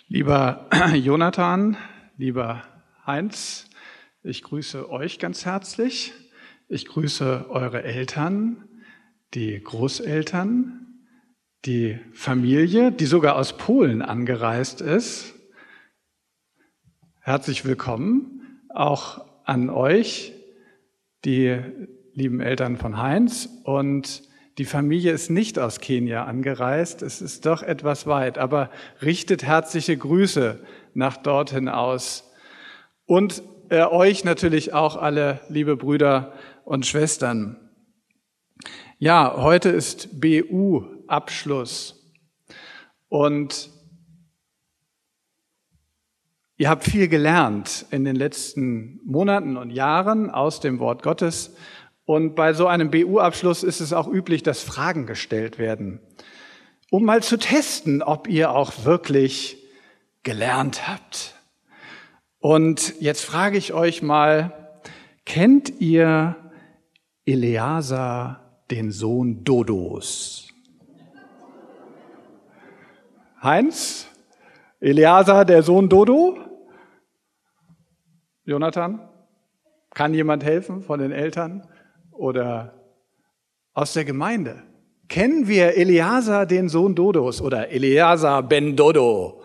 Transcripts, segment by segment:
Lieber Jonathan, lieber Heinz, ich grüße euch ganz herzlich. Ich grüße eure Eltern, die Großeltern, die Familie, die sogar aus Polen angereist ist. Herzlich willkommen auch an euch, die lieben Eltern von Heinz. Und die Familie ist nicht aus Kenia angereist, es ist doch etwas weit, aber richtet herzliche Grüße nach dorthin aus. Und euch natürlich auch alle, liebe Brüder und Schwestern. Ja, heute ist BU-Abschluss und ihr habt viel gelernt in den letzten Monaten und Jahren aus dem Wort Gottes. Und bei so einem BU-Abschluss ist es auch üblich, dass Fragen gestellt werden, um mal zu testen, ob ihr auch wirklich gelernt habt. Und jetzt frage ich euch mal, kennt ihr Eleazar, den Sohn Dodos? Heinz, Eleazar, der Sohn Dodo? Jonathan, kann jemand helfen von den Eltern? Oder aus der Gemeinde? Kennen wir Eleazar, den Sohn Dodos oder Eleazar ben Dodo?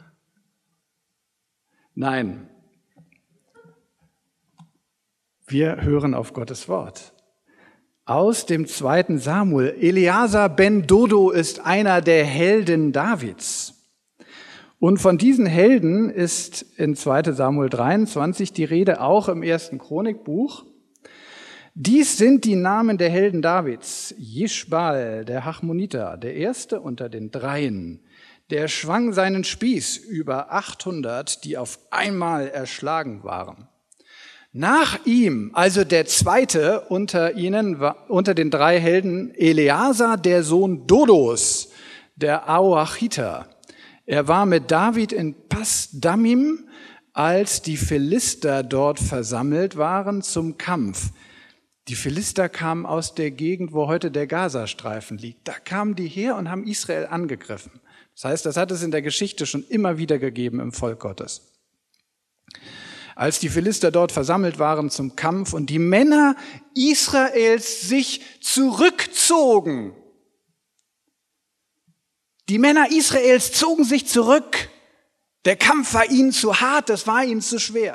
Nein. Wir hören auf Gottes Wort. Aus dem 2. Samuel. Eleazar ben Dodo ist einer der Helden Davids. Und von diesen Helden ist in 2. Samuel 23 die Rede, auch im 1. Chronikbuch. Dies sind die Namen der Helden Davids. Jischbal, der Hachmoniter, der erste unter den Dreien. Der schwang seinen Spieß über 800, die auf einmal erschlagen waren. Nach ihm, also der zweite unter ihnen, unter den 3 Helden, Eleazar, der Sohn Dodos, der Aoachiter. Er war mit David in Pas-Dammim, als die Philister dort versammelt waren zum Kampf. Die Philister kamen aus der Gegend, wo heute der Gazastreifen liegt. Da kamen die her und haben Israel angegriffen. Das heißt, das hat es in der Geschichte schon immer wieder gegeben im Volk Gottes. Als die Philister dort versammelt waren zum Kampf und die Männer Israels sich zurückzogen. Die Männer Israels zogen sich zurück. Der Kampf war ihnen zu hart, es war ihnen zu schwer.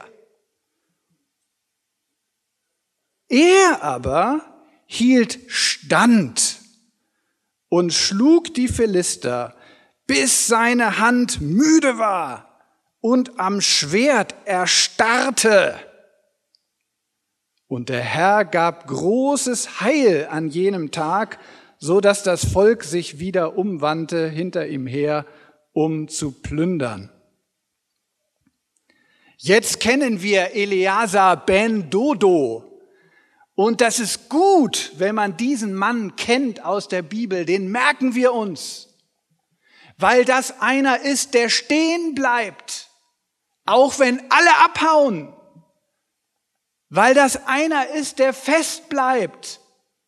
Er aber hielt stand und schlug die Philister, bis seine Hand müde war und am Schwert erstarrte. Und der Herr gab großes Heil an jenem Tag, so dass das Volk sich wieder umwandte hinter ihm her, um zu plündern. Jetzt kennen wir Eleazar ben Dodo. Und das ist gut, wenn man diesen Mann kennt aus der Bibel, den merken wir uns, weil das einer ist, der stehen bleibt, auch wenn alle abhauen, weil das einer ist, der fest bleibt,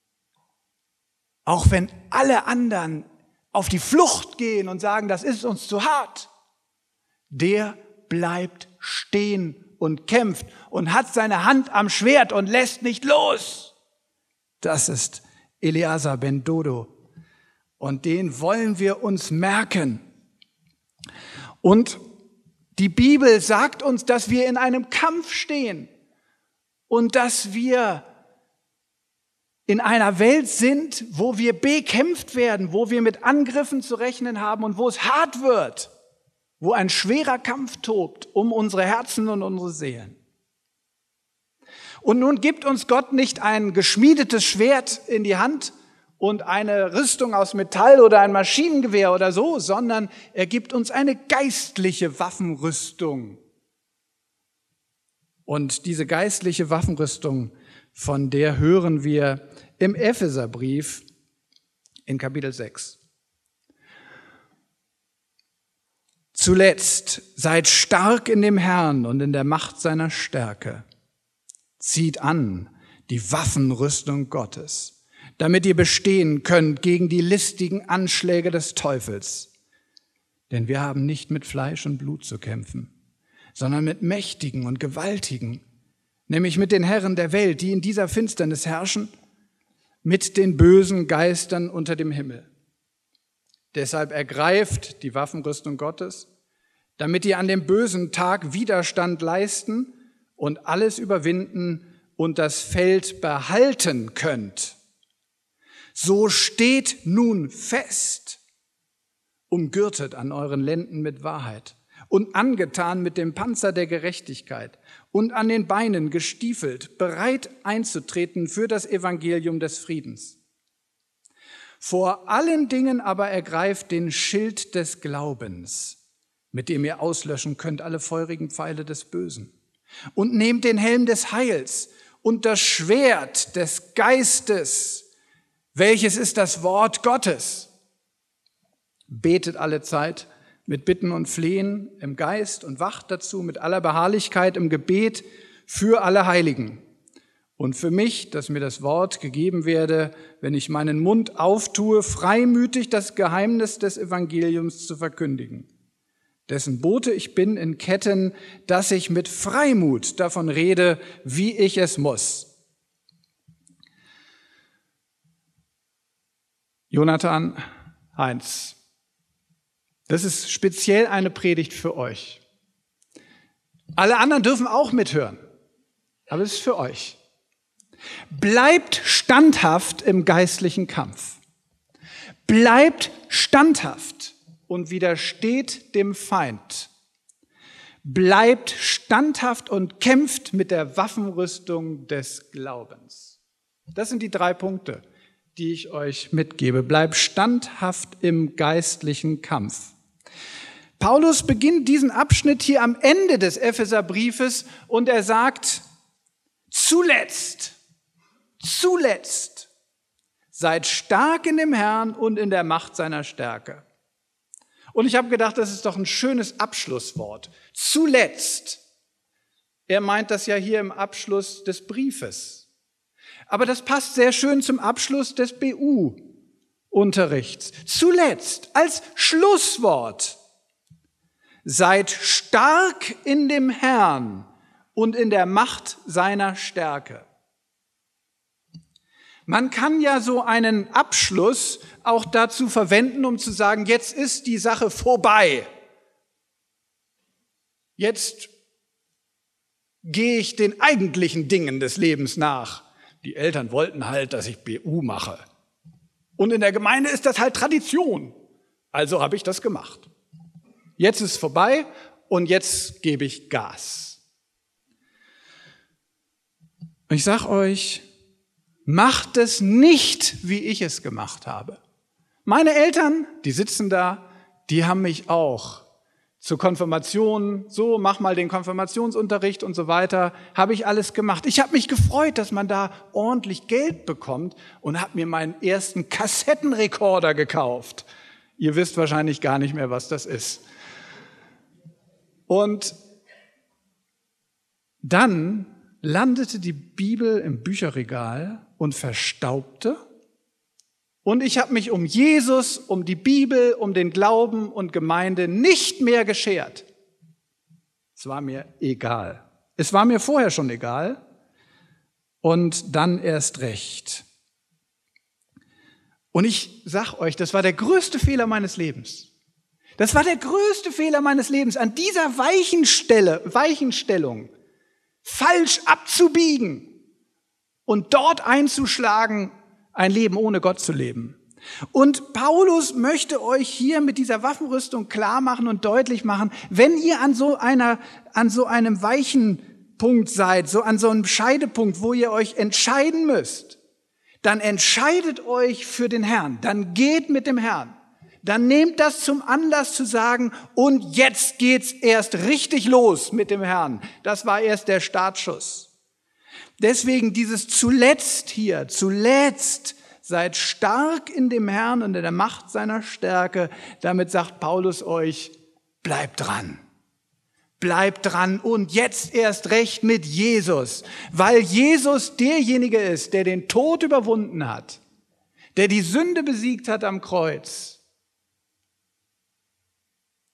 auch wenn alle anderen auf die Flucht gehen und sagen, das ist uns zu hart, der bleibt stehen und kämpft und hat seine Hand am Schwert und lässt nicht los. Das ist Eleazar ben Dodo. Und den wollen wir uns merken. Und die Bibel sagt uns, dass wir in einem Kampf stehen und dass wir in einer Welt sind, wo wir bekämpft werden, wo wir mit Angriffen zu rechnen haben und wo es hart wird, wo ein schwerer Kampf tobt um unsere Herzen und unsere Seelen. Und nun gibt uns Gott nicht ein geschmiedetes Schwert in die Hand und eine Rüstung aus Metall oder ein Maschinengewehr oder so, sondern er gibt uns eine geistliche Waffenrüstung. Und diese geistliche Waffenrüstung, von der hören wir im Epheserbrief in Kapitel 6. Zuletzt seid stark in dem Herrn und in der Macht seiner Stärke. Zieht an die Waffenrüstung Gottes, damit ihr bestehen könnt gegen die listigen Anschläge des Teufels. Denn wir haben nicht mit Fleisch und Blut zu kämpfen, sondern mit Mächtigen und Gewaltigen, nämlich mit den Herren der Welt, die in dieser Finsternis herrschen, mit den bösen Geistern unter dem Himmel. Deshalb ergreift die Waffenrüstung Gottes, damit ihr an dem bösen Tag Widerstand leisten und alles überwinden und das Feld behalten könnt. So steht nun fest, umgürtet an euren Lenden mit Wahrheit und angetan mit dem Panzer der Gerechtigkeit und an den Beinen gestiefelt, bereit einzutreten für das Evangelium des Friedens. Vor allen Dingen aber ergreift den Schild des Glaubens, mit dem ihr auslöschen könnt alle feurigen Pfeile des Bösen. Und nehmt den Helm des Heils und das Schwert des Geistes, welches ist das Wort Gottes. Betet alle Zeit mit Bitten und Flehen im Geist und wacht dazu mit aller Beharrlichkeit im Gebet für alle Heiligen. Und für mich, dass mir das Wort gegeben werde, wenn ich meinen Mund auftue, freimütig das Geheimnis des Evangeliums zu verkündigen. Dessen Bote ich bin in Ketten, dass ich mit Freimut davon rede, wie ich es muss. Jonathan, Heinz, das ist speziell eine Predigt für euch. Alle anderen dürfen auch mithören, aber es ist für euch. Bleibt standhaft im geistlichen Kampf. Bleibt standhaft und widersteht dem Feind. Bleibt standhaft und kämpft mit der Waffenrüstung des Glaubens. Das sind die 3 Punkte, die ich euch mitgebe. Bleibt standhaft im geistlichen Kampf. Paulus beginnt diesen Abschnitt hier am Ende des Epheserbriefes und er sagt, zuletzt, seid stark in dem Herrn und in der Macht seiner Stärke. Und ich habe gedacht, das ist doch ein schönes Abschlusswort. Zuletzt. Er meint das ja hier im Abschluss des Briefes. Aber das passt sehr schön zum Abschluss des BU-Unterrichts. Zuletzt, als Schlusswort. Seid stark in dem Herrn und in der Macht seiner Stärke. Man kann ja so einen Abschluss auch dazu verwenden, um zu sagen, jetzt ist die Sache vorbei. Jetzt gehe ich den eigentlichen Dingen des Lebens nach. Die Eltern wollten halt, dass ich BU mache. Und in der Gemeinde ist das halt Tradition. Also habe ich das gemacht. Jetzt ist es vorbei und jetzt gebe ich Gas. Und ich sage euch, macht es nicht, wie ich es gemacht habe. Meine Eltern, die sitzen da, die haben mich auch zur Konfirmation, so mach mal den Konfirmationsunterricht und so weiter, habe ich alles gemacht. Ich habe mich gefreut, dass man da ordentlich Geld bekommt und habe mir meinen ersten Kassettenrekorder gekauft. Ihr wisst wahrscheinlich gar nicht mehr, was das ist. Und dann landete die Bibel im Bücherregal und verstaubte. Und ich habe mich um Jesus, um die Bibel, um den Glauben und Gemeinde nicht mehr geschert. Es war mir egal. Es war mir vorher schon egal und dann erst recht. Und ich sag euch, das war der größte Fehler meines Lebens. Das war der größte Fehler meines Lebens, an dieser Weichenstellung falsch abzubiegen und dort einzuschlagen, ein Leben ohne Gott zu leben. Und Paulus möchte euch hier mit dieser Waffenrüstung klar machen und deutlich machen, wenn ihr an so einem weichen Punkt seid, so an so einem Scheidepunkt, wo ihr euch entscheiden müsst, dann entscheidet euch für den Herrn, dann geht mit dem Herrn. Dann nehmt das zum Anlass zu sagen, und jetzt geht's erst richtig los mit dem Herrn. Das war erst der Startschuss. Deswegen dieses zuletzt hier, zuletzt seid stark in dem Herrn und in der Macht seiner Stärke. Damit sagt Paulus euch, bleibt dran. Bleibt dran und jetzt erst recht mit Jesus, weil Jesus derjenige ist, der den Tod überwunden hat, der die Sünde besiegt hat am Kreuz.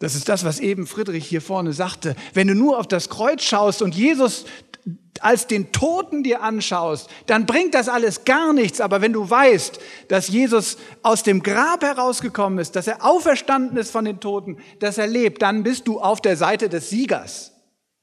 Das ist das, was eben Friedrich hier vorne sagte. Wenn du nur auf das Kreuz schaust und Jesus als den Toten dir anschaust, dann bringt das alles gar nichts. Aber wenn du weißt, dass Jesus aus dem Grab herausgekommen ist, dass er auferstanden ist von den Toten, dass er lebt, dann bist du auf der Seite des Siegers.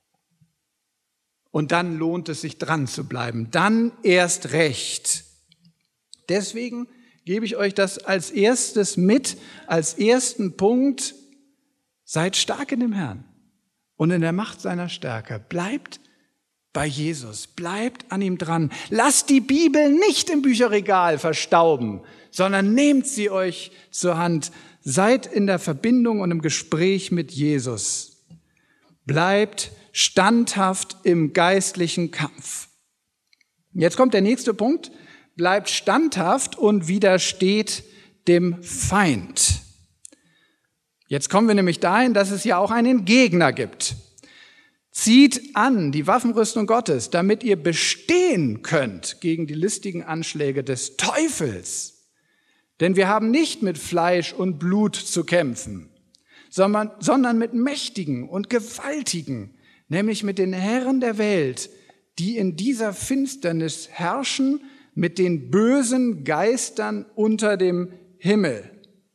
Und dann lohnt es sich dran zu bleiben. Dann erst recht. Deswegen gebe ich euch das als erstes mit, als ersten Punkt. Seid stark in dem Herrn und in der Macht seiner Stärke. Bleibt bei Jesus, bleibt an ihm dran. Lasst die Bibel nicht im Bücherregal verstauben, sondern nehmt sie euch zur Hand. Seid in der Verbindung und im Gespräch mit Jesus. Bleibt standhaft im geistlichen Kampf. Jetzt kommt der nächste Punkt. Bleibt standhaft und widersteht dem Feind. Jetzt kommen wir nämlich dahin, dass es ja auch einen Gegner gibt. Zieht an die Waffenrüstung Gottes, damit ihr bestehen könnt gegen die listigen Anschläge des Teufels. Denn wir haben nicht mit Fleisch und Blut zu kämpfen, sondern mit Mächtigen und Gewaltigen, nämlich mit den Herren der Welt, die in dieser Finsternis herrschen, mit den bösen Geistern unter dem Himmel.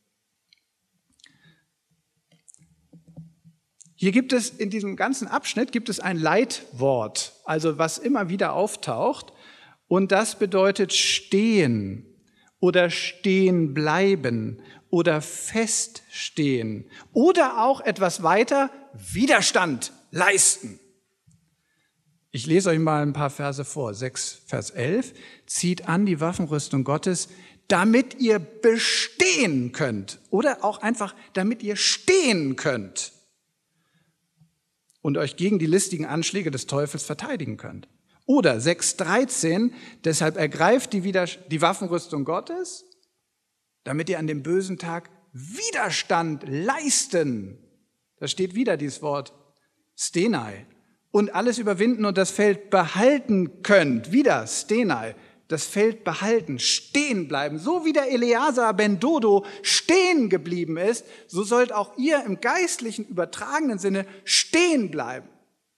Hier gibt es in diesem ganzen Abschnitt ein Leitwort, also was immer wieder auftaucht, und das bedeutet stehen oder stehen bleiben oder feststehen oder auch etwas weiter Widerstand leisten. Ich lese euch mal ein paar Verse vor. 6, Vers 11. Zieht an die Waffenrüstung Gottes, damit ihr bestehen könnt oder auch einfach, damit ihr stehen könnt und euch gegen die listigen Anschläge des Teufels verteidigen könnt. Oder 6,13, deshalb ergreift die Waffenrüstung Gottes, damit ihr an dem bösen Tag Widerstand leisten. Da steht wieder dieses Wort Stenai. Und alles überwinden und das Feld behalten könnt. Wieder Stenai. Das Feld behalten, stehen bleiben. So wie der Eleazar ben Dodo stehen geblieben ist, so sollt auch ihr im geistlichen, übertragenen Sinne stehen bleiben.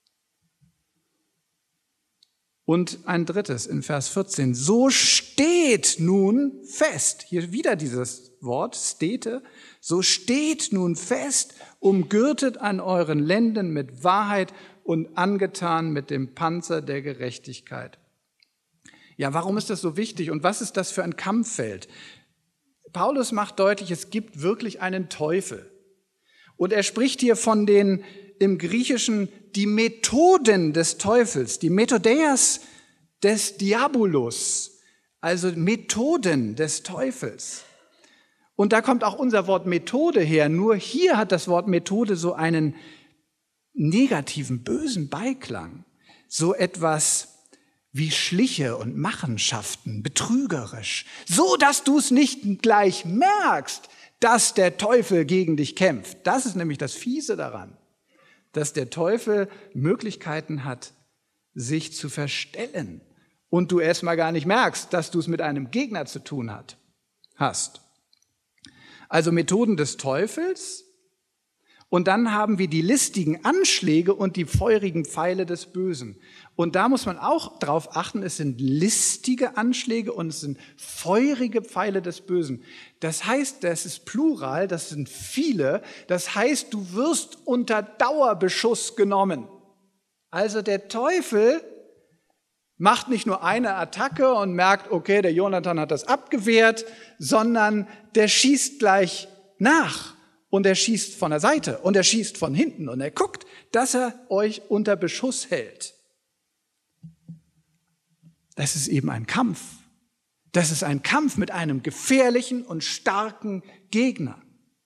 Und ein drittes in Vers 14. So steht nun fest. Hier wieder dieses Wort, stete. So steht nun fest, umgürtet an euren Lenden mit Wahrheit und angetan mit dem Panzer der Gerechtigkeit. Ja, warum ist das so wichtig und was ist das für ein Kampffeld? Paulus macht deutlich, es gibt wirklich einen Teufel. Und er spricht hier von den, im Griechischen, die Methoden des Teufels, die Methodeias des Diabolos, also Methoden des Teufels. Und da kommt auch unser Wort Methode her, nur hier hat das Wort Methode so einen negativen, bösen Beiklang, so etwas wie Schliche und Machenschaften, betrügerisch, so dass du es nicht gleich merkst, dass der Teufel gegen dich kämpft. Das ist nämlich das Fiese daran, dass der Teufel Möglichkeiten hat, sich zu verstellen und du erst mal gar nicht merkst, dass du es mit einem Gegner zu tun hast. Also Methoden des Teufels. Und dann haben wir die listigen Anschläge und die feurigen Pfeile des Bösen. Und da muss man auch drauf achten, es sind listige Anschläge und es sind feurige Pfeile des Bösen. Das heißt, das ist Plural, das sind viele. Das heißt, du wirst unter Dauerbeschuss genommen. Also der Teufel macht nicht nur eine Attacke und merkt, okay, der Jonathan hat das abgewehrt, sondern der schießt gleich nach. Und er schießt von der Seite und er schießt von hinten und er guckt, dass er euch unter Beschuss hält. Das ist eben ein Kampf. Das ist ein Kampf mit einem gefährlichen und starken Gegner.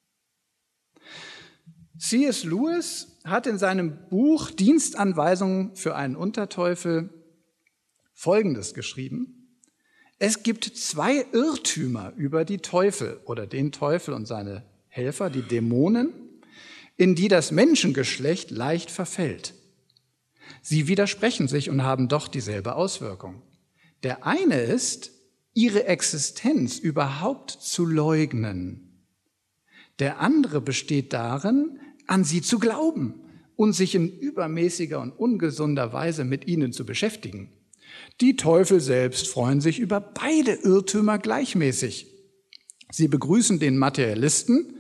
C.S. Lewis hat in seinem Buch Dienstanweisungen für einen Unterteufel Folgendes geschrieben. Es gibt 2 Irrtümer über die Teufel oder den Teufel und seine Helfer, die Dämonen, in die das Menschengeschlecht leicht verfällt. Sie widersprechen sich und haben doch dieselbe Auswirkung. Der eine ist, ihre Existenz überhaupt zu leugnen. Der andere besteht darin, an sie zu glauben und sich in übermäßiger und ungesunder Weise mit ihnen zu beschäftigen. Die Teufel selbst freuen sich über beide Irrtümer gleichmäßig. Sie begrüßen den Materialisten,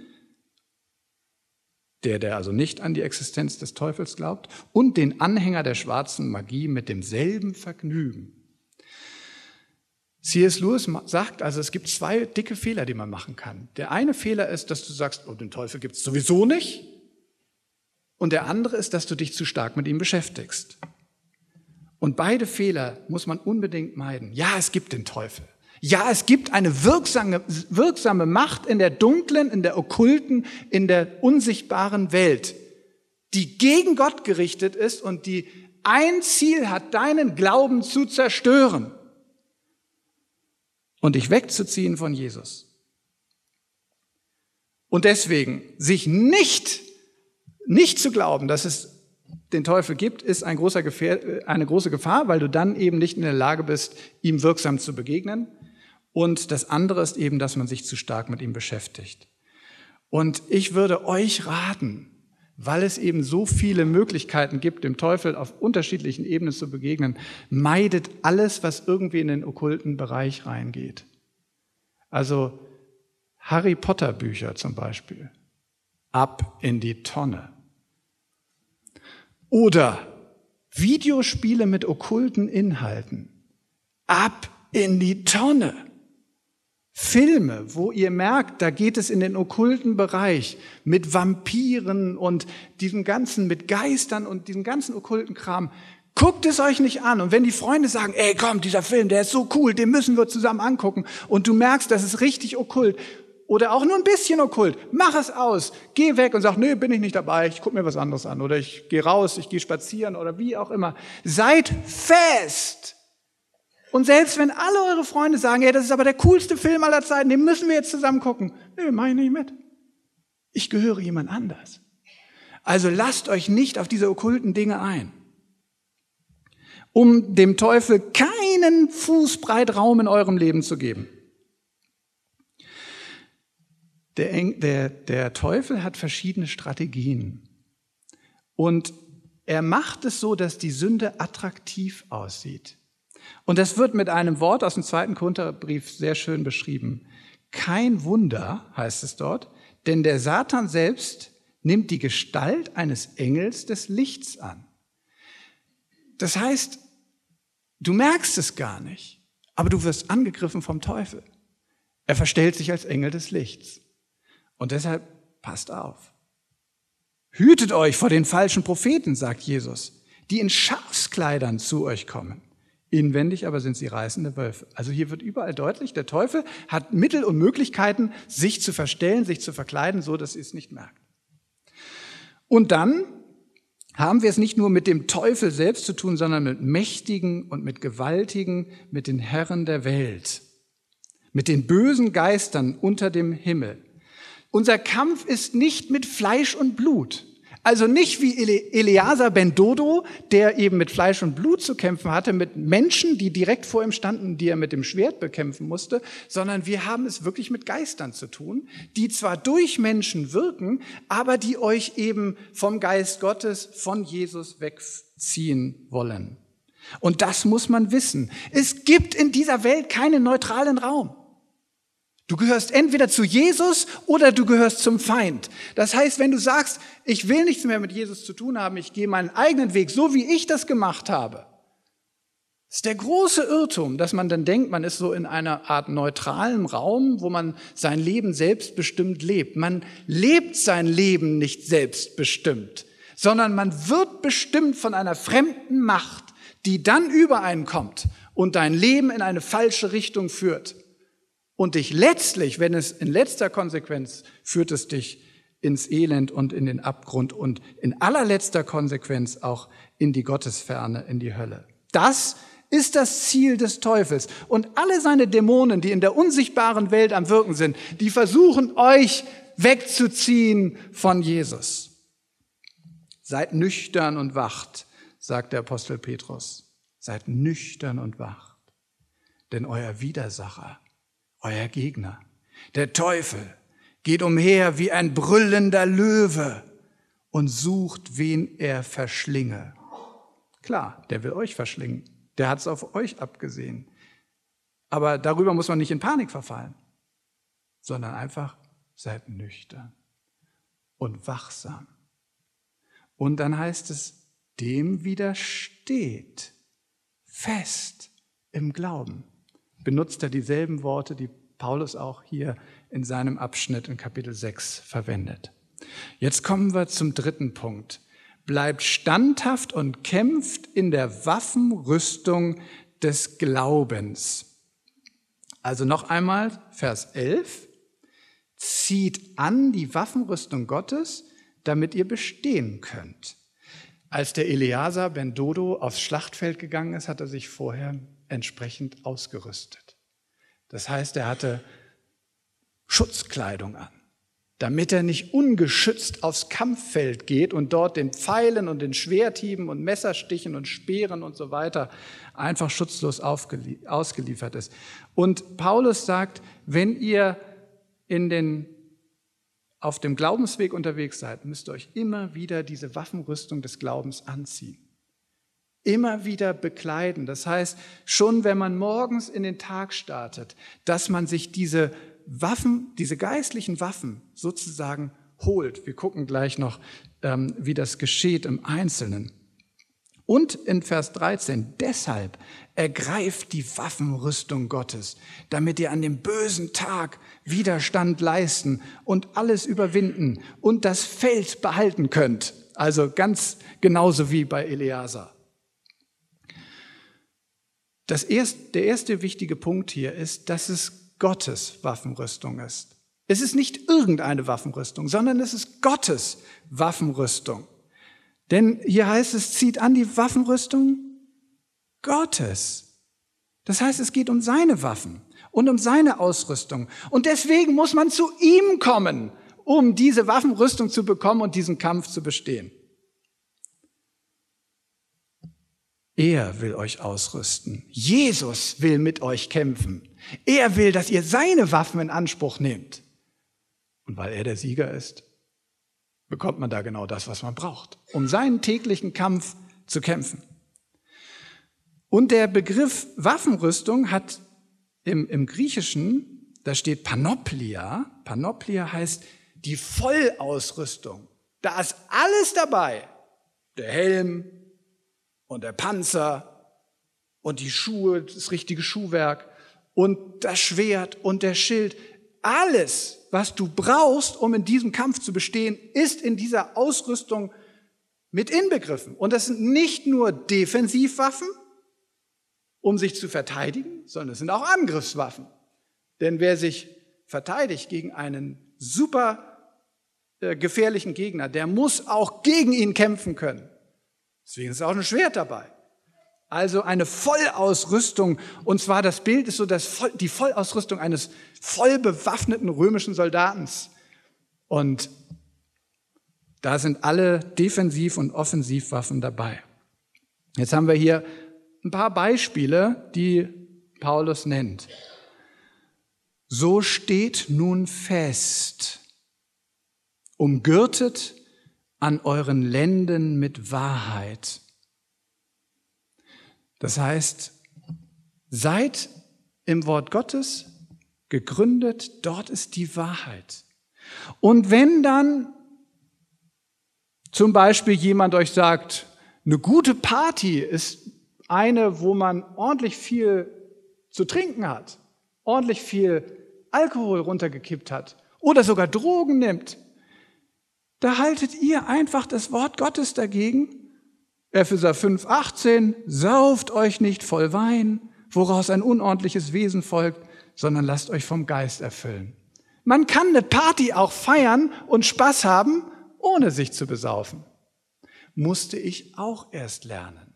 der also nicht an die Existenz des Teufels glaubt, und den Anhänger der schwarzen Magie mit demselben Vergnügen. C.S. Lewis sagt also, es gibt zwei dicke Fehler, die man machen kann. Der eine Fehler ist, dass du sagst, oh, den Teufel gibt es sowieso nicht. Und der andere ist, dass du dich zu stark mit ihm beschäftigst. Und beide Fehler muss man unbedingt meiden. Ja, es gibt den Teufel. Ja, es gibt eine wirksame Macht in der dunklen, in der okkulten, in der unsichtbaren Welt, die gegen Gott gerichtet ist und die ein Ziel hat, deinen Glauben zu zerstören und dich wegzuziehen von Jesus. Und deswegen, sich nicht zu glauben, dass es den Teufel gibt, ist eine große Gefahr, weil du dann eben nicht in der Lage bist, ihm wirksam zu begegnen. Und das andere ist eben, dass man sich zu stark mit ihm beschäftigt. Und ich würde euch raten, weil es eben so viele Möglichkeiten gibt, dem Teufel auf unterschiedlichen Ebenen zu begegnen, meidet alles, was irgendwie in den okkulten Bereich reingeht. Also Harry Potter Bücher zum Beispiel. Ab in die Tonne. Oder Videospiele mit okkulten Inhalten. Ab in die Tonne. Filme, wo ihr merkt, da geht es in den okkulten Bereich mit Vampiren und diesem ganzen, mit Geistern und diesem ganzen okkulten Kram. Guckt es euch nicht an. Und wenn die Freunde sagen, ey komm, dieser Film, der ist so cool, den müssen wir zusammen angucken. Und du merkst, das ist richtig okkult oder auch nur ein bisschen okkult, mach es aus. Geh weg und sag, nee, bin ich nicht dabei, ich gucke mir was anderes an. Oder ich gehe raus, ich gehe spazieren oder wie auch immer. Seid fest. Und selbst wenn alle eure Freunde sagen, ja, das ist aber der coolste Film aller Zeiten, den müssen wir jetzt zusammen gucken. Nee, mach ich nicht mit. Ich gehöre jemand anders. Also lasst euch nicht auf diese okkulten Dinge ein. Um dem Teufel keinen Fußbreit Raum in eurem Leben zu geben. Der Teufel hat verschiedene Strategien. Und er macht es so, dass die Sünde attraktiv aussieht. Und das wird mit einem Wort aus dem 2. Korintherbrief sehr schön beschrieben. Kein Wunder, heißt es dort, denn der Satan selbst nimmt die Gestalt eines Engels des Lichts an. Das heißt, du merkst es gar nicht, aber du wirst angegriffen vom Teufel. Er verstellt sich als Engel des Lichts. Und deshalb passt auf. Hütet euch vor den falschen Propheten, sagt Jesus, die in Schafskleidern zu euch kommen. Inwendig aber sind sie reißende Wölfe. Also hier wird überall deutlich, der Teufel hat Mittel und Möglichkeiten, sich zu verstellen, sich zu verkleiden, so dass ihr es nicht merkt. Und dann haben wir es nicht nur mit dem Teufel selbst zu tun, sondern mit Mächtigen und mit Gewaltigen, mit den Herren der Welt, mit den bösen Geistern unter dem Himmel. Unser Kampf ist nicht mit Fleisch und Blut. Also nicht wie Eleazar ben Dodo, der eben mit Fleisch und Blut zu kämpfen hatte, mit Menschen, die direkt vor ihm standen, die er mit dem Schwert bekämpfen musste, sondern wir haben es wirklich mit Geistern zu tun, die zwar durch Menschen wirken, aber die euch eben vom Geist Gottes, von Jesus wegziehen wollen. Und das muss man wissen. Es gibt in dieser Welt keinen neutralen Raum. Du gehörst entweder zu Jesus oder du gehörst zum Feind. Das heißt, wenn du sagst, ich will nichts mehr mit Jesus zu tun haben, ich gehe meinen eigenen Weg, so wie ich das gemacht habe, ist der große Irrtum, dass man dann denkt, man ist so in einer Art neutralen Raum, wo man sein Leben selbstbestimmt lebt. Man lebt sein Leben nicht selbstbestimmt, sondern man wird bestimmt von einer fremden Macht, die dann über einen kommt und dein Leben in eine falsche Richtung führt. Und dich letztlich, wenn es in letzter Konsequenz, führt es dich ins Elend und in den Abgrund und in allerletzter Konsequenz auch in die Gottesferne, in die Hölle. Das ist das Ziel des Teufels. Und alle seine Dämonen, die in der unsichtbaren Welt am Wirken sind, die versuchen euch wegzuziehen von Jesus. Seid nüchtern und wacht, sagt der Apostel Petrus. Seid nüchtern und wacht, denn euer Widersacher, euer Gegner, der Teufel, geht umher wie ein brüllender Löwe und sucht, wen er verschlinge. Klar, der will euch verschlingen. Der hat es auf euch abgesehen. Aber darüber muss man nicht in Panik verfallen, sondern einfach seid nüchtern und wachsam. Und dann heißt es, dem widersteht fest im Glauben. Benutzt er dieselben Worte, die Paulus auch hier in seinem Abschnitt in Kapitel 6 verwendet. Jetzt kommen wir zum dritten Punkt. Bleibt standhaft und kämpft in der Waffenrüstung des Glaubens. Also noch einmal Vers 11. Zieht an die Waffenrüstung Gottes, damit ihr bestehen könnt. Als der Eleazar ben Dodo aufs Schlachtfeld gegangen ist, hat er sich vorher entsprechend ausgerüstet. Das heißt, er hatte Schutzkleidung an, damit er nicht ungeschützt aufs Kampffeld geht und dort den Pfeilen und den Schwerthieben und Messerstichen und Speeren und so weiter einfach schutzlos ausgeliefert ist. Und Paulus sagt, wenn ihr auf dem Glaubensweg unterwegs seid, müsst ihr euch immer wieder diese Waffenrüstung des Glaubens anziehen. Immer wieder bekleiden. Das heißt, schon wenn man morgens in den Tag startet, dass man sich diese Waffen, diese geistlichen Waffen sozusagen holt. Wir gucken gleich noch, wie das geschieht im Einzelnen. Und in Vers 13, deshalb ergreift die Waffenrüstung Gottes, damit ihr an dem bösen Tag Widerstand leisten und alles überwinden und das Feld behalten könnt. Also ganz genauso wie bei Eleazar. Der erste wichtige Punkt hier ist, dass es Gottes Waffenrüstung ist. Es ist nicht irgendeine Waffenrüstung, sondern es ist Gottes Waffenrüstung. Denn hier heißt es, zieht an die Waffenrüstung Gottes. Das heißt, es geht um seine Waffen und um seine Ausrüstung. Und deswegen muss man zu ihm kommen, um diese Waffenrüstung zu bekommen und diesen Kampf zu bestehen. Er will euch ausrüsten. Jesus will mit euch kämpfen. Er will, dass ihr seine Waffen in Anspruch nehmt. Und weil er der Sieger ist, bekommt man da genau das, was man braucht, um seinen täglichen Kampf zu kämpfen. Und der Begriff Waffenrüstung hat im Griechischen, da steht Panoplia. Panoplia heißt die Vollausrüstung. Da ist alles dabei. Der Helm und der Panzer und die Schuhe, das richtige Schuhwerk und das Schwert und der Schild. Alles, was du brauchst, um in diesem Kampf zu bestehen, ist in dieser Ausrüstung mit inbegriffen. Und das sind nicht nur Defensivwaffen, um sich zu verteidigen, sondern es sind auch Angriffswaffen. Denn wer sich verteidigt gegen einen super gefährlichen Gegner, der muss auch gegen ihn kämpfen können. Deswegen ist auch ein Schwert dabei. Also eine Vollausrüstung, und zwar das Bild ist so die Vollausrüstung eines voll bewaffneten römischen Soldaten. Und da sind alle Defensiv- und Offensivwaffen dabei. Jetzt haben wir hier ein paar Beispiele, die Paulus nennt. So steht nun fest, umgürtet an euren Lenden mit Wahrheit. Das heißt, seid im Wort Gottes gegründet, dort ist die Wahrheit. Und wenn dann zum Beispiel jemand euch sagt, eine gute Party ist eine, wo man ordentlich viel zu trinken hat, ordentlich viel Alkohol runtergekippt hat oder sogar Drogen nimmt, da haltet ihr einfach das Wort Gottes dagegen. Epheser 5,18, sauft euch nicht voll Wein, woraus ein unordentliches Wesen folgt, sondern lasst euch vom Geist erfüllen. Man kann eine Party auch feiern und Spaß haben, ohne sich zu besaufen. Musste ich auch erst lernen.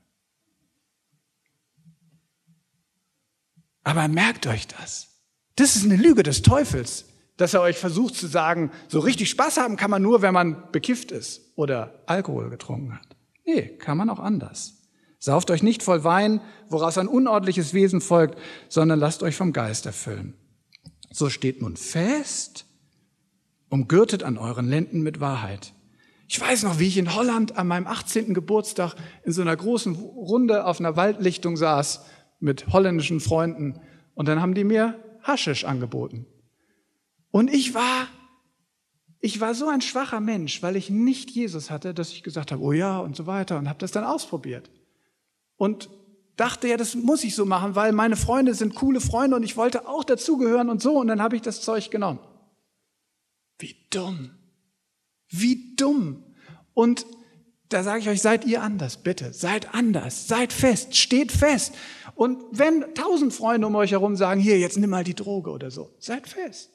Aber merkt euch das. Das ist eine Lüge des Teufels, dass er euch versucht zu sagen, so richtig Spaß haben kann man nur, wenn man bekifft ist oder Alkohol getrunken hat. Nee, kann man auch anders. Sauft euch nicht voll Wein, woraus ein unordentliches Wesen folgt, sondern lasst euch vom Geist erfüllen. So steht nun fest, umgürtet an euren Lenden mit Wahrheit. Ich weiß noch, wie ich in Holland an meinem 18. Geburtstag in so einer großen Runde auf einer Waldlichtung saß mit holländischen Freunden und dann haben die mir Haschisch angeboten. Und ich war so ein schwacher Mensch, weil ich nicht Jesus hatte, dass ich gesagt habe, oh ja und so weiter und habe das dann ausprobiert. Und dachte, ja, das muss ich so machen, weil meine Freunde sind coole Freunde und ich wollte auch dazugehören und so und dann habe ich das Zeug genommen. Wie dumm. Wie dumm. Und da sage ich euch, seid ihr anders, bitte. Seid anders, seid fest, steht fest. Und wenn 1000 Freunde um euch herum sagen, hier, jetzt nimm mal die Droge oder so, seid fest.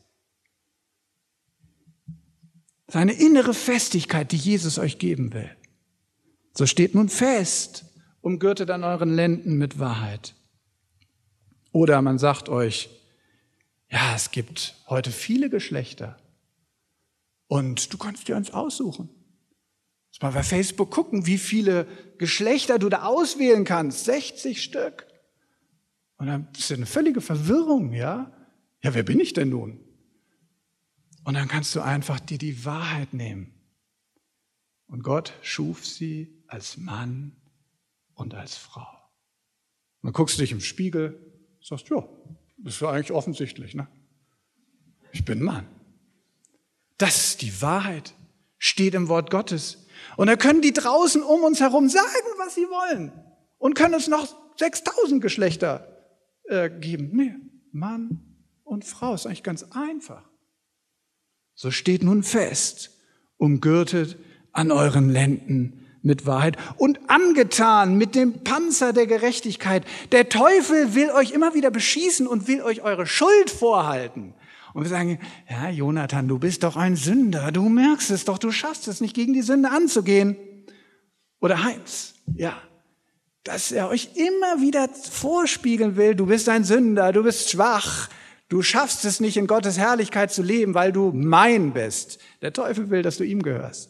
Das ist eine innere Festigkeit, die Jesus euch geben will. So steht nun fest, umgürtet an euren Lenden mit Wahrheit. Oder man sagt euch, ja, es gibt heute viele Geschlechter und du kannst dir eins aussuchen. Muss mal bei Facebook gucken, wie viele Geschlechter du da auswählen kannst. 60 Stück. Und dann ist ja eine völlige Verwirrung, ja? Ja, wer bin ich denn nun? Und dann kannst du einfach dir die Wahrheit nehmen. Und Gott schuf sie als Mann und als Frau. Und dann guckst du dich im Spiegel und sagst, ja, das ist ja eigentlich offensichtlich, ne? Ich bin Mann. Das ist die Wahrheit, steht im Wort Gottes. Und da können die draußen um uns herum sagen, was sie wollen. Und können uns noch 6000 Geschlechter geben. Nee, Mann und Frau ist eigentlich ganz einfach. So steht nun fest, umgürtet an euren Lenden mit Wahrheit und angetan mit dem Panzer der Gerechtigkeit. Der Teufel will euch immer wieder beschießen und will euch eure Schuld vorhalten. Und wir sagen, ja, Jonathan, du bist doch ein Sünder, du merkst es doch, du schaffst es nicht, gegen die Sünde anzugehen. Oder Heinz, ja, dass er euch immer wieder vorspiegeln will, du bist ein Sünder, du bist schwach, du schaffst es nicht, in Gottes Herrlichkeit zu leben, weil du mein bist. Der Teufel will, dass du ihm gehörst.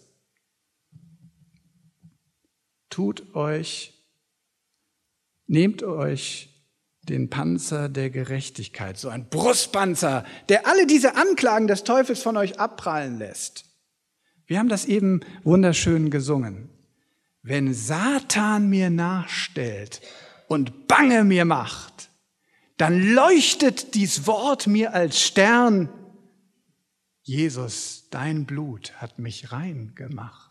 Nehmt euch den Panzer der Gerechtigkeit, so ein Brustpanzer, der alle diese Anklagen des Teufels von euch abprallen lässt. Wir haben das eben wunderschön gesungen. Wenn Satan mir nachstellt und Bange mir macht, dann leuchtet dies Wort mir als Stern. Jesus, dein Blut hat mich rein gemacht.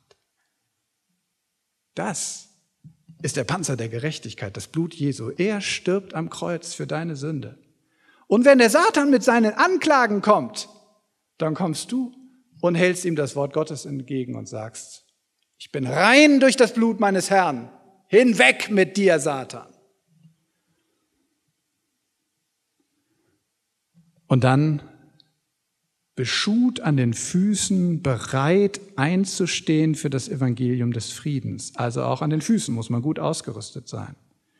Das ist der Panzer der Gerechtigkeit, das Blut Jesu. Er stirbt am Kreuz für deine Sünde. Und wenn der Satan mit seinen Anklagen kommt, dann kommst du und hältst ihm das Wort Gottes entgegen und sagst, ich bin rein durch das Blut meines Herrn. Hinweg mit dir, Satan. Und dann beschuht an den Füßen, bereit einzustehen für das Evangelium des Friedens. Also auch an den Füßen muss man gut ausgerüstet sein.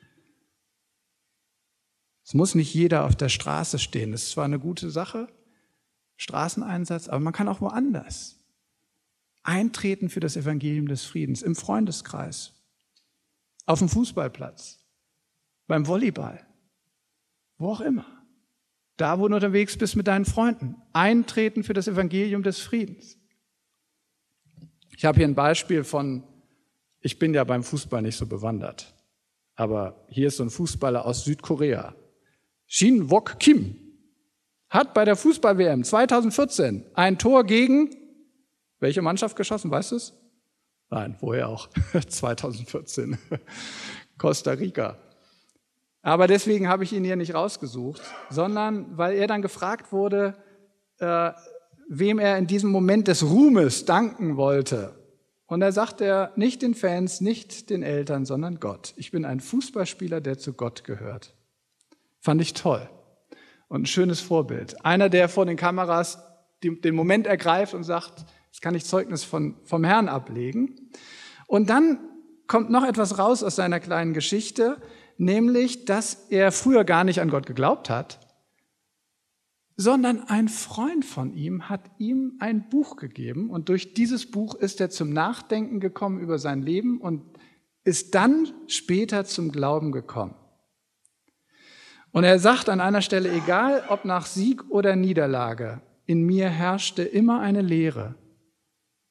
Es muss nicht jeder auf der Straße stehen. Das ist zwar eine gute Sache, Straßeneinsatz, aber man kann auch woanders eintreten für das Evangelium des Friedens, im Freundeskreis, auf dem Fußballplatz, beim Volleyball, wo auch immer. Da, wo du unterwegs bist mit deinen Freunden. Eintreten für das Evangelium des Friedens. Ich habe hier ein Beispiel ich bin ja beim Fußball nicht so bewandert, aber hier ist so ein Fußballer aus Südkorea. Shin Wook Kim hat bei der Fußball-WM 2014 ein Tor gegen welche Mannschaft geschossen, weißt du es? Nein, woher auch? 2014. Costa Rica. Aber deswegen habe ich ihn hier nicht rausgesucht, sondern weil er dann gefragt wurde, wem er in diesem Moment des Ruhmes danken wollte. Und da sagt er, nicht den Fans, nicht den Eltern, sondern Gott. Ich bin ein Fußballspieler, der zu Gott gehört. Fand ich toll und ein schönes Vorbild. Einer, der vor den Kameras den Moment ergreift und sagt, jetzt kann ich Zeugnis vom Herrn ablegen. Und dann kommt noch etwas raus aus seiner kleinen Geschichte, nämlich, dass er früher gar nicht an Gott geglaubt hat, sondern ein Freund von ihm hat ihm ein Buch gegeben und durch dieses Buch ist er zum Nachdenken gekommen über sein Leben und ist dann später zum Glauben gekommen. Und er sagt an einer Stelle, egal ob nach Sieg oder Niederlage, in mir herrschte immer eine Leere.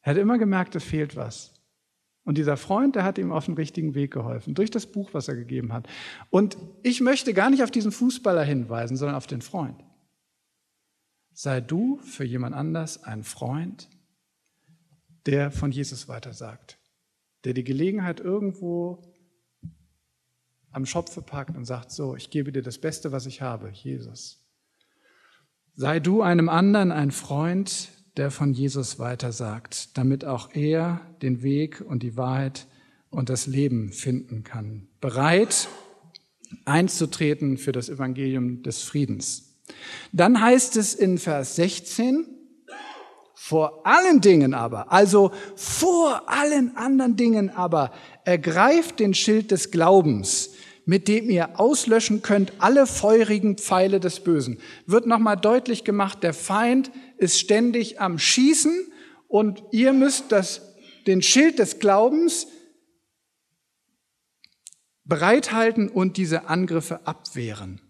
Er hat immer gemerkt, es fehlt was. Und dieser Freund, der hat ihm auf den richtigen Weg geholfen, durch das Buch, was er gegeben hat. Und ich möchte gar nicht auf diesen Fußballer hinweisen, sondern auf den Freund. Sei du für jemand anders ein Freund, der von Jesus weitersagt, der die Gelegenheit irgendwo am Schopfe packt und sagt, so, ich gebe dir das Beste, was ich habe, Jesus. Sei du einem anderen ein Freund, der von Jesus weitersagt, damit auch er den Weg und die Wahrheit und das Leben finden kann. Bereit, einzutreten für das Evangelium des Friedens. Dann heißt es in Vers 16, vor allen Dingen aber, also vor allen anderen Dingen aber, ergreift den Schild des Glaubens, mit dem ihr auslöschen könnt alle feurigen Pfeile des Bösen. Wird nochmal deutlich gemacht, der Feind ist ständig am Schießen und ihr müsst den Schild des Glaubens bereithalten und diese Angriffe abwehren.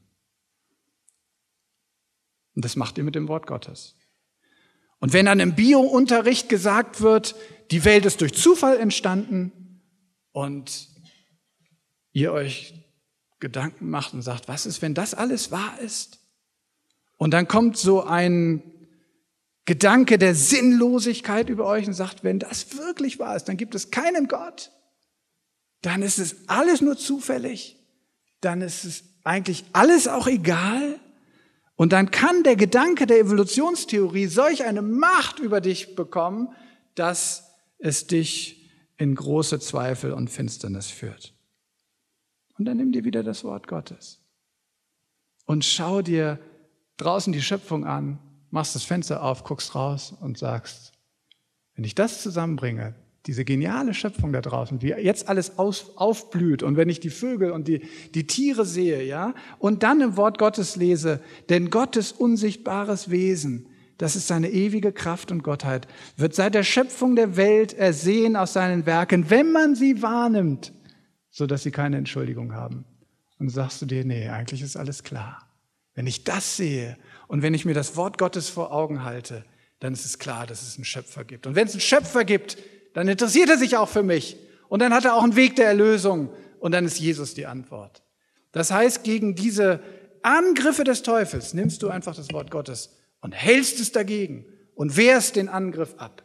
Und das macht ihr mit dem Wort Gottes. Und wenn dann im Bio-Unterricht gesagt wird, die Welt ist durch Zufall entstanden und ihr euch Gedanken macht und sagt, was ist, wenn das alles wahr ist? Und dann kommt so ein Gedanke der Sinnlosigkeit über euch und sagt, wenn das wirklich wahr ist, dann gibt es keinen Gott. Dann ist es alles nur zufällig. Dann ist es eigentlich alles auch egal. Und dann kann der Gedanke der Evolutionstheorie solch eine Macht über dich bekommen, dass es dich in große Zweifel und Finsternis führt. Und dann nimm dir wieder das Wort Gottes und schau dir draußen die Schöpfung an, machst das Fenster auf, guckst raus und sagst, wenn ich das zusammenbringe, diese geniale Schöpfung da draußen, wie jetzt alles aufblüht und wenn ich die Vögel und die Tiere sehe, ja, und dann im Wort Gottes lese, denn Gottes unsichtbares Wesen, das ist seine ewige Kraft und Gottheit, wird seit der Schöpfung der Welt ersehen aus seinen Werken, wenn man sie wahrnimmt, sodass sie keine Entschuldigung haben. Und sagst du dir, nee, eigentlich ist alles klar. Wenn ich das sehe und wenn ich mir das Wort Gottes vor Augen halte, dann ist es klar, dass es einen Schöpfer gibt. Und wenn es einen Schöpfer gibt, dann interessiert er sich auch für mich. Und dann hat er auch einen Weg der Erlösung. Und dann ist Jesus die Antwort. Das heißt, gegen diese Angriffe des Teufels nimmst du einfach das Wort Gottes und hältst es dagegen und wehrst den Angriff ab.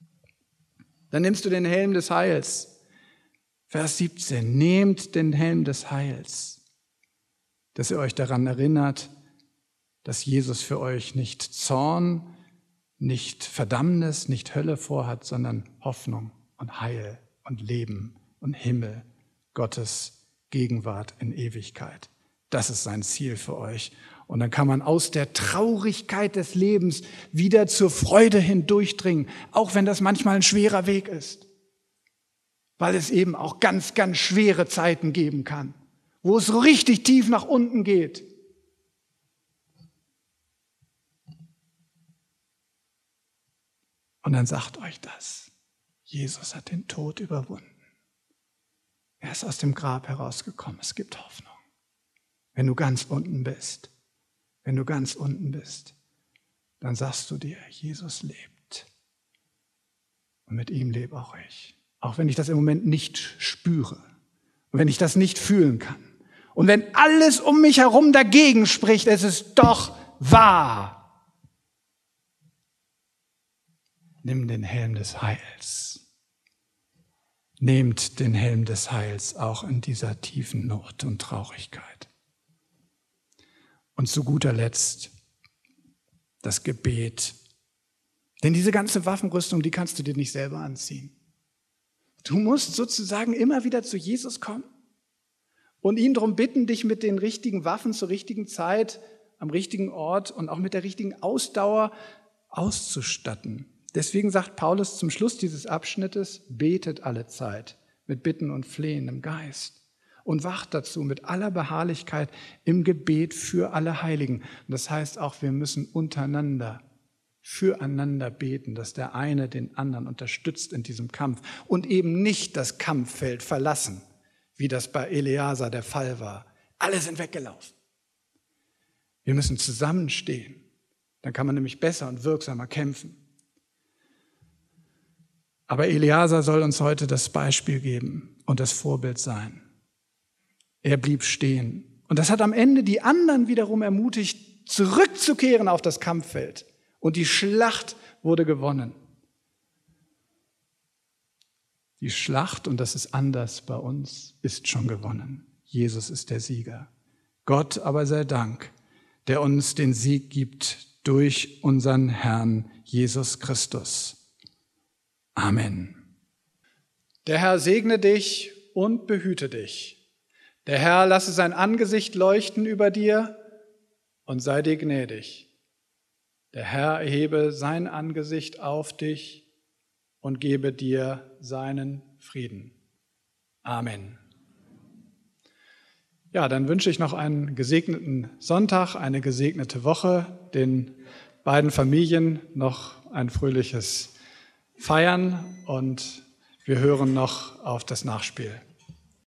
Dann nimmst du den Helm des Heils. Vers 17, nehmt den Helm des Heils, dass ihr euch daran erinnert, dass Jesus für euch nicht Zorn, nicht Verdammnis, nicht Hölle vorhat, sondern Hoffnung und Heil und Leben und Himmel, Gottes Gegenwart in Ewigkeit. Das ist sein Ziel für euch. Und dann kann man aus der Traurigkeit des Lebens wieder zur Freude hindurchdringen, auch wenn das manchmal ein schwerer Weg ist. Weil es eben auch ganz, ganz schwere Zeiten geben kann, wo es so richtig tief nach unten geht. Und dann sagt euch das, Jesus hat den Tod überwunden. Er ist aus dem Grab herausgekommen, es gibt Hoffnung. Wenn du ganz unten bist, dann sagst du dir, Jesus lebt. Und mit ihm lebe auch ich. Auch wenn ich das im Moment nicht spüre und wenn ich das nicht fühlen kann. Und wenn alles um mich herum dagegen spricht, es ist doch wahr. Nimm den Helm des Heils. Nehmt den Helm des Heils auch in dieser tiefen Not und Traurigkeit. Und zu guter Letzt das Gebet. Denn diese ganze Waffenrüstung, die kannst du dir nicht selber anziehen. Du musst sozusagen immer wieder zu Jesus kommen und ihn darum bitten, dich mit den richtigen Waffen zur richtigen Zeit, am richtigen Ort und auch mit der richtigen Ausdauer auszustatten. Deswegen sagt Paulus zum Schluss dieses Abschnittes, betet alle Zeit mit Bitten und Flehen im Geist und wacht dazu mit aller Beharrlichkeit im Gebet für alle Heiligen. Und das heißt auch, wir müssen untereinander füreinander beten, dass der eine den anderen unterstützt in diesem Kampf und eben nicht das Kampffeld verlassen, wie das bei Eleazar der Fall war. Alle sind weggelaufen. Wir müssen zusammenstehen. Dann kann man nämlich besser und wirksamer kämpfen. Aber Eleazar soll uns heute das Beispiel geben und das Vorbild sein. Er blieb stehen. Und das hat am Ende die anderen wiederum ermutigt, zurückzukehren auf das Kampffeld. Und die Schlacht wurde gewonnen. Die Schlacht, und das ist anders bei uns, ist schon gewonnen. Jesus ist der Sieger. Gott aber sei Dank, der uns den Sieg gibt durch unseren Herrn Jesus Christus. Amen. Der Herr segne dich und behüte dich. Der Herr lasse sein Angesicht leuchten über dir und sei dir gnädig. Der Herr erhebe sein Angesicht auf dich und gebe dir seinen Frieden. Amen. Ja, dann wünsche ich noch einen gesegneten Sonntag, eine gesegnete Woche, den beiden Familien noch ein fröhliches Feiern und wir hören noch auf das Nachspiel.